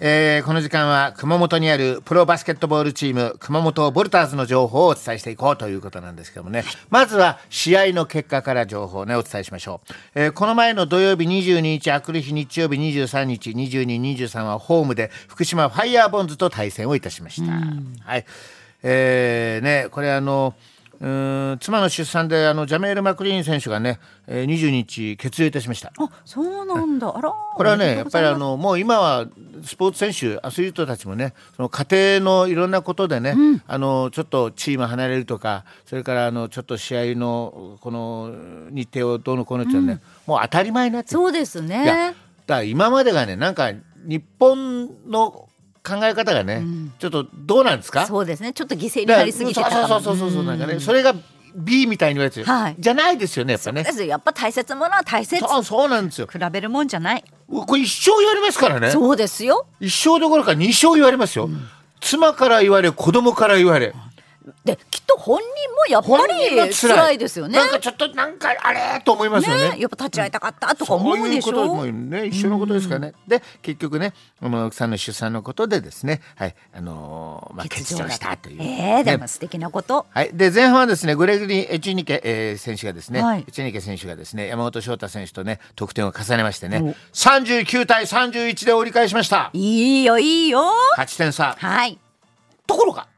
この時間は熊本にあるプロバスケットボールチーム熊本ボルターズの情報をお伝えしていこうということなんですけどもね、まずは試合の結果から情報をねお伝えしましょう。この前の土曜日22日あくる日、日曜日23日22、23はホームで福島ファイヤーボンズと対戦をいたしました。はい、ね、これ妻の出産でジャメール・マクリーン選手がね、20日欠場いたしました。 あ、そうなんだ。あら、 これはねやっぱりもう今はスポーツ選手アスリートたちもね、その家庭のいろんなことでね、ちょっとチーム離れるとか、それからちょっと試合のこの日程をどうのこうのっていうのはね、もう当たり前になってる。 そうですね。 いやだから今までがね、なんか日本の考え方がね、ちょっとどうなんですか。 そうですね、ちょっと犠牲になりすぎてたかも。 そうなんかね、それが B みたいに言われてる、じゃないですよね、やっぱね。 そうですよ、やっぱ大切なものは大切。 そうなんですよ。 比べるもんじゃない。 これ一生言われますからね。 そうですよ。 一生どころか二生言われますよ、妻から言われ子供から言われで、きっと本人もやっぱり辛いですよね。 なんかちょっとなんかあれと思いますよ ね。 やっぱ立ち会いたかったとか思うでしょ。 そういうこともね、一緒のことですからね。で結局ね、奥さんの出産のことでですね、はい、欠場したという、 でも素敵なこと、 はい、で前半はですねグレゴリー・エチェニケ、選手がですね、エチェニケ選手がですね山本翔太選手とね得点を重ねましてね、39対31で折り返しました。 いいよいいよ、 8点差。 はい。 ところが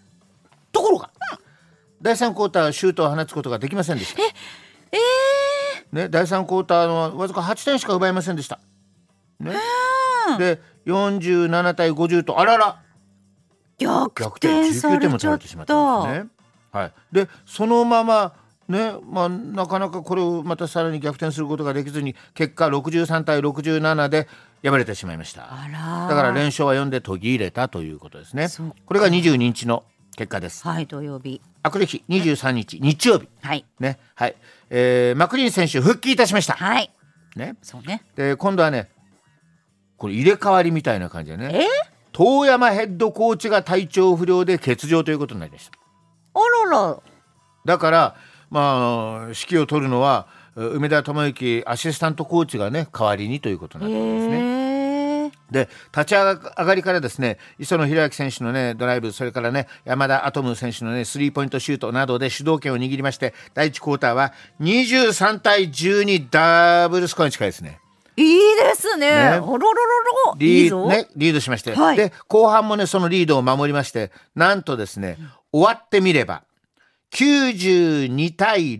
第3クォーターシュートを放つことができませんでした。ね、第3クォーターのわずか8点しか奪えませんでした、ね、で47対50とあらら逆転されちゃった。 19点も取られてしまったんですね。はい、でそのままね、なかなかこれをまたさらに逆転することができずに結果63対67で敗れてしまいました。だから連勝は4で途切れたということですね。これが22日の結果です。 はい、土曜日。 あくる日23日日曜日、 はいね、はい、マクリーン選手復帰いたしました。 はい、 ね、 そうね。で今度はねこれ入れ替わりみたいな感じでね、遠山ヘッドコーチが体調不良で欠場ということになりました。 あらら。だから指揮を取るのは梅田智之アシスタントコーチがね代わりにということになったんですね。で立ち上がりからですね磯野弘明選手のねドライブ、それからね山田アトム選手のねスリーポイントシュートなどで主導権を握りまして、第1クォーターは23対12ダブルスコアに近いですね。 いいですね。 リードしまして、で後半もねそのリードを守りまして、なんとですね、終わってみれば92対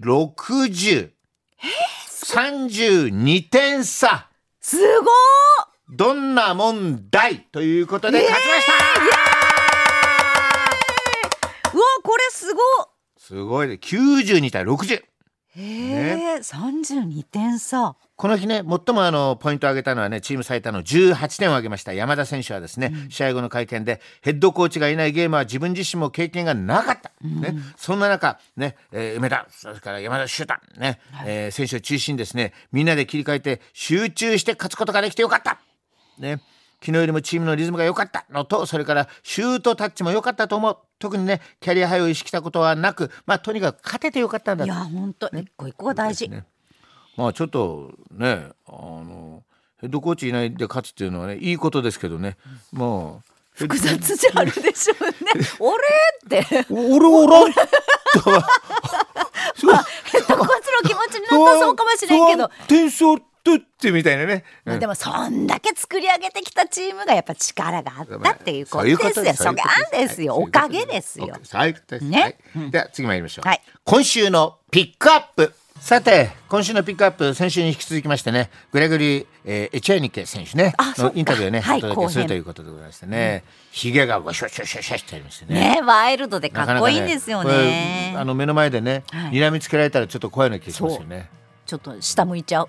60、32点差。 すごー。 どんな問題ということで勝ちました。 うわ、これすごいで92対60。 32点差。 この日ね最もポイントを挙げたのはね、チーム最多の18点を挙げました山田選手はですね、試合後の会見でヘッドコーチがいないゲームは自分自身も経験がなかった、そんな中ね、梅田、それから山田修太ね、選手を中心にですねみんなで切り替えて集中して勝つことができてよかったね。昨日よりもチームのリズムが良かったのと、それからシュートタッチも良かったと思う。特にねキャリアハイを意識したことはなく、とにかく勝てて良かったんだ。 いや本当、一個一個が大事、 ちょっとねヘッドコーチいないで勝つっていうのはねいいことですけどね、 複雑じゃあるでしょうね。俺って俺おらんヘッドコーチの気持ちになったらそうかもしれんけど、 点数取ってみたいなね、 でもそんだけ作り上げてきたチームがやっぱ力があったっていうことですよ。そがんですよ、おかげですよ。 ね、では次参りましょう、今週のピックアップ。さて今週のピックアップ、先週に引き続きましてねグレゴリー、エチェニケ選手ねのインタビューをねお届けするということでございましてね、ひげがシャシャシャシャってありましてね、 ワイルドでかっこいいんですよね。 目の前でね睨みつけられたらちょっと怖いような気がしますよね。 ちょっと下向いちゃう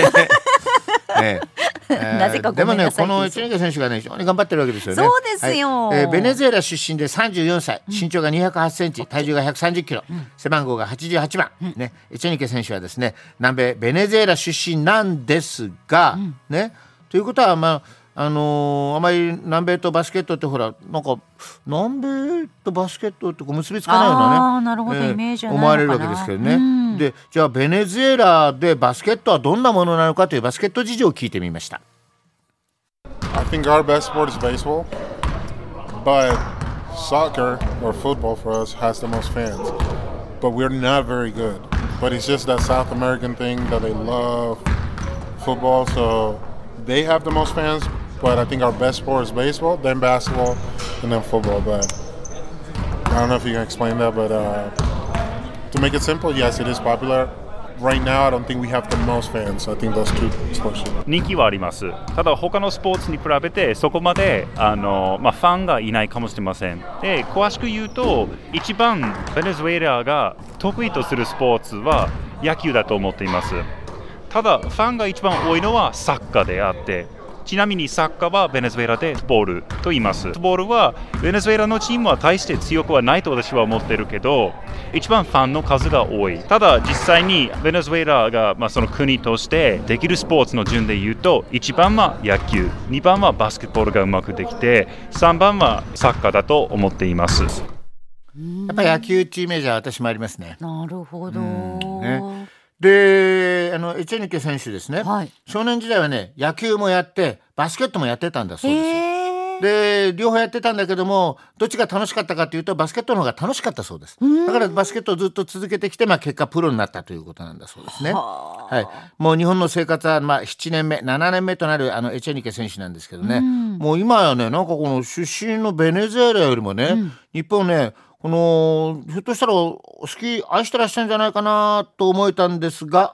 なぜかごめんなさい。でもねこのエチェニケ選手がね非常に頑張ってるわけですよね。 そうですよ、 ベネズエラ出身で34歳、身長が208センチ、体重が130キロ、背番号が88番、ね、エチェニケ選手はですね南米ベネズエラ出身なんですが、ね、ということはあまり南米とバスケットってほらなんか南米とバスケットって結びつかないようなね、 なるほど、イメージはないのかな、 思われるわけですけどね、でじゃあベネズエラでバスケットはどんなものなのかというバスケット事情を聞いてみました。 I think our best sport is baseball, but soccer or football for us has the most fans. But we're not very good. But it's just that South American thing that they love football, so they have the most fans. But I think our best sport is baseball, then basketball, and then football. But I don't know if you can explain that, but to make it simple, yes, it is popular. Right now, I don't think we have the most fans. I think those two sports. 人気はあります。ただ他のスポーツに比べてそこまでファンがいないかもしれません。で、詳しく言うと一番ベネズエラが得意とするスポーツは野球だと思っています。ただファンが一番多いのはサッカーであって、ちなみにサッカーはベネズエラでフットボールと言います。フットボールはベネズエラのチームは大して強くはないと私は思っているけど、一番ファンの数が多い。ただ実際にベネズエラが、その国としてできるスポーツの順で言うと、1番は野球、2番はバスケットボールがうまくできて、3番はサッカーだと思っています。 やっぱり野球っていうイメージは私もありますね。 なるほど。 で、エチェニケ選手ですね、 はい、 少年時代はね、野球もやってバスケットもやってたんだそうですよ。で、両方やってたんだけども、どっちが楽しかったかというとバスケットの方が楽しかったそうです。だからバスケットをずっと続けてきて、結果プロになったということなんだそうですね。はい、もう日本の生活は7年目7年目となるエチェニケ選手なんですけどね、もう今はね、なんかこの出身のベネズエラよりもね、日本ね、ひょっとしたら好き愛してらっしゃるんじゃないかなと思えたんですが、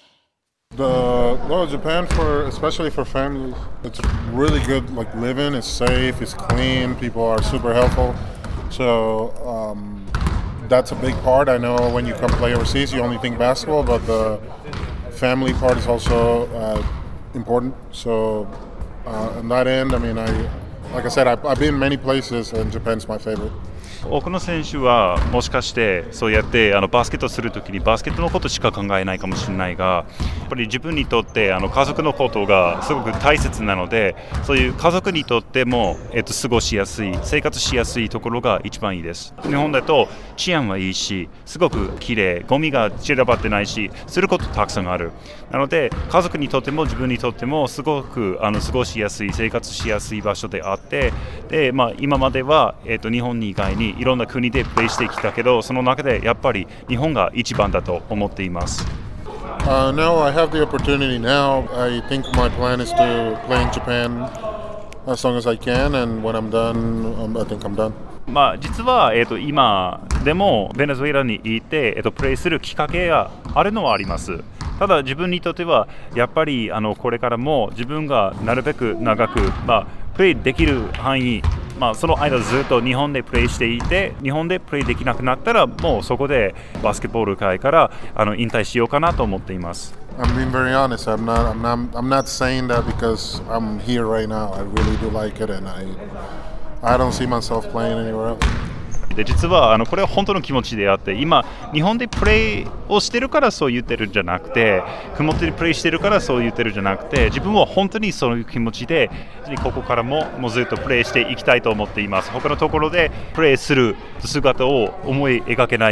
Japan especially for families, it's really good. Like living, it's safe, it's clean. People are super helpful. So that's a big part. I know when you come play overseas, you only think basketball, but the family part is also important. So on that end, I mean, like I said, I've been many places, and Japan's my favorite. 多くの選手はもしかしてそうやってバスケットするときにバスケットのことしか考えないかもしれないが、やっぱり自分にとって家族のことがすごく大切なので、そういう家族にとっても、過ごしやすい生活しやすいところが一番いいです。日本だと治安はいいし、すごく綺麗、ゴミが散らばってないし、することたくさんある。なので家族にとっても自分にとってもすごく過ごしやすい生活しやすい場所であって、で、今までは、日本に以外にいろんな国でプレーしてきたけど、その中でやっぱり日本が一番だと思っています。 No, I have the opportunity now. I think my plan is to play in Japan as long as I can, and when I'm done, I think I'm done. 実は、今でもベネズエラにいて、プレーするきっかけがあるのはあります。ただ自分にとってはやっぱりこれからも自分がなるべく長く、プレーできる範囲、その間ずっと日本でプレーしていて、日本でプレーできなくなったらもうそこでバスケットボール界から引退しようかなと思っています。 I'm being very honest. I'm not saying that because I'm here right now. I really do like it, and I don't see myself playing anywhere else. で実はこれは本当の気持ちであって、今日本でプレーをしてるからそう言ってるんじゃなくて、熊本でプレーしてるからそう言ってるんじゃなくて、自分は本当にそういう気持ちでここからもうずっとプレーしていきたいと思っています。他のところでプレーする姿を思い描けない。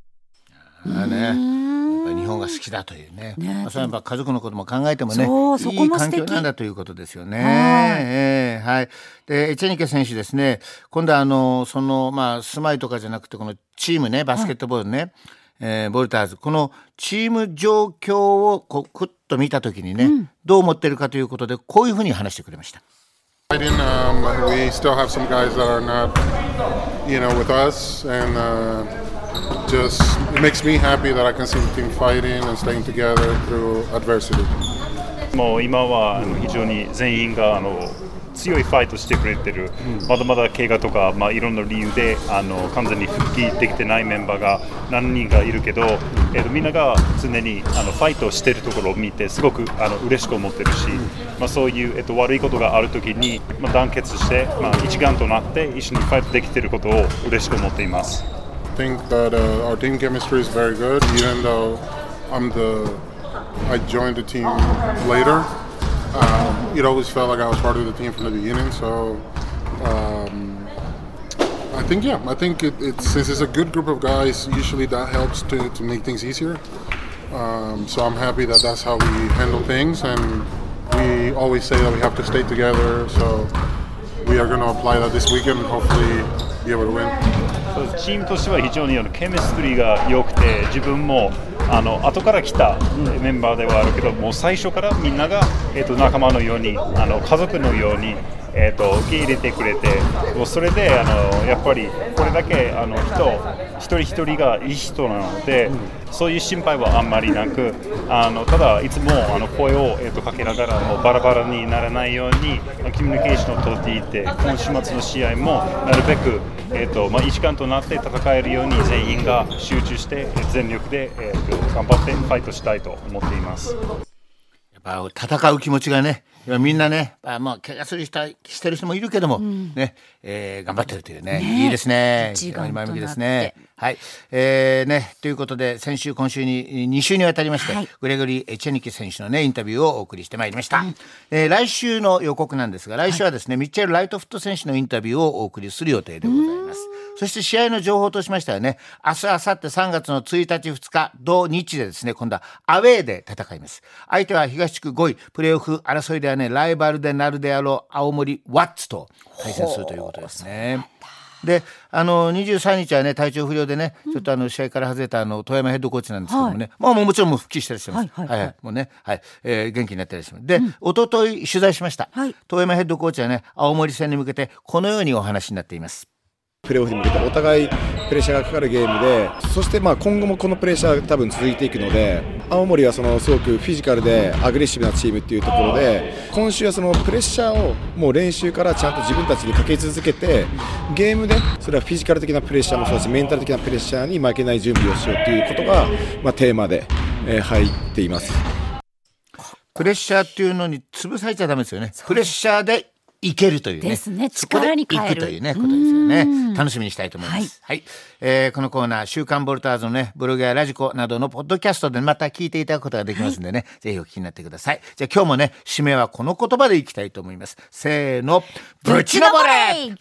日本が好きだというね、それはやっぱ家族のことも考えてもね、いい環境なんだということですよね。はい。でエチェニケ選手ですね、今度は住まいとかじゃなくてこのチームね、バスケットボールね、ボルターズ、このチーム状況をクッと見たときにね、どう思ってるかということでこういうふうに話してくれました。 We still have some guys that are not, with us, and.Just it makes me happy that I can see the team fighting and staying together through adversity. もう今は非常に全員が強いファイトしてくれてる、まだまだ怪我とか、いろんな理由で完全に復帰できてないメンバーが何人かいるけど、みんなが常にファイトしてるところを見てすごく嬉しく思ってるし、そういう、悪いことがあるときに、団結して、一丸となって一緒にファイトできていることを嬉しく思っています。 I think that our team chemistry is very good, even though I joined the team later. It always felt like I was part of the team from the beginning. So I think since it's a good group of guys, usually that helps to make things easier. So I'm happy that that's how we handle things, and we always say that we have to stay together. So we are going to apply that this weekend and hopefully be able to win. チームとしては非常にケミストリーが良くて、自分も後から来たメンバーではあるけど、もう最初からみんなが、仲間のように家族のように、受け入れてくれて、もうそれでやっぱりこれだけ一人一人がいい人なので、そういう心配はあんまりなく、ただいつも声を、かけながらもうバラバラにならないようにコミュニケーションを取っていて、今週末の試合もなるべく、一丸となって戦えるように全員が集中して全力で、頑張ってファイトしたいと思っています。 やっぱ戦う気持ちがね、みんなね、まあ怪我する人してる人もいるけども、ね、頑張ってるというね、いいですね。 一丸となって前向きですね。はい、ね、ということで先週今週に2週にわたりまして、グレゴリー・チェニキ選手のねインタビューをお送りしてまいりました。来週の予告なんですが、来週はですね、ミッチェル・ライトフット選手のインタビューをお送りする予定でございます。そして試合の情報としましてはね、明日、明後日3月の1日、2日、同日でですね、今度はアウェーで戦います。相手は東地区5位、プレーオフ争いではね、ライバルでなるであろう青森ワッツと対戦するということですね。で、23日はね、体調不良でね、ちょっと試合から外れた富山ヘッドコーチなんですけどもね、まあもちろんもう復帰したりしてます。もうね、元気になったりしてます。で、一昨日取材しました。富山ヘッドコーチはね、青森戦に向けてこのようにお話になっています。 プレーオフに向けてお互いプレッシャーがかかるゲームで、そして今後もこのプレッシャーが多分続いていくので、青森はすごくフィジカルでアグレッシブなチームっていうところで、今週はそのプレッシャーをもう練習からちゃんと自分たちでかけ続けて、ゲームでそれはフィジカル的なプレッシャーもそうだし、メンタル的なプレッシャーに負けない準備をしようということが、テーマで入っています。 プレッシャーっていうのに潰されちゃダメですよね。プレッシャーでいけるというね。 ですね。力に変える。 そこでいくというね、ことですよね。楽しみにしたいと思います。はい。このコーナー、週刊ボルターズのね、ブログやラジコなどのポッドキャストでまた聞いていただくことができますんでね、ぜひお聞きになってください。じゃあ今日もね、締めはこの言葉でいきたいと思います。せーの、ぶちのぼれ